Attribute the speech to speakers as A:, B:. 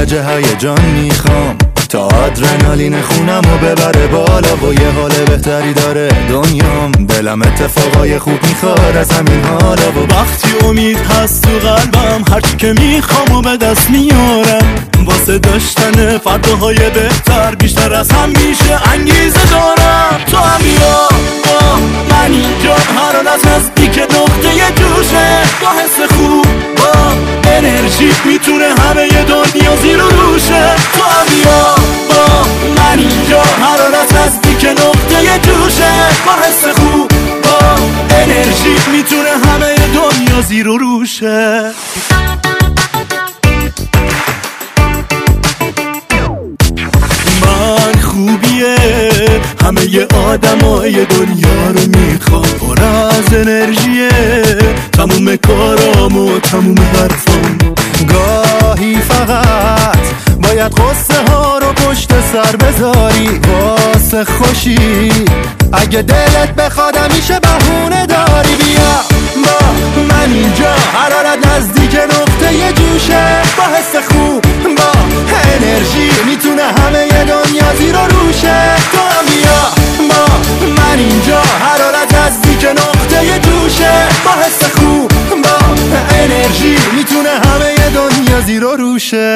A: درجه هیجان میخوام تا آدرنالین خونمو ببره بالا و یه حال بهتری داره دنیام. دلم اتفاقای خوب میخواد از همین حالا و
B: وقتی امید هست تو قلبم هرچی که میخوام و به دست میارم واسه داشتن فرداهای بهتر بیشتر از همیشه انگیزه دارم. تو هم بیا با من اینجا هر حال از نزدیک نقطه جوشه با حس خوب با انرژی میتونه همه دنیا زیر و روشه. تو هم بیا با من اینجا هر حال از نزدیک نقطه جوشه با حس خوب با انرژی میتونه همه دنیا زیر و روشه. من خوبیه همه ی آدمای دنیا رو میخوام پر از انرژیه تموم کارام و تموم حرفام.
A: گاهی فقط باید قصه ها رو پشت سر بذاری واسه خوشی اگه دلت بخواد همیشه بهونه داری. بیا با من اینجا هر حالت نزدیک نقطه جوشه با حس خوب با انرژی میتونه همه دنیا زیر و روشه. تو هم بیا با من اینجا هر حالت نزدیک نقطه جوشه با حس خوب با انرژی میتونه همه دنیا زیر و روشه.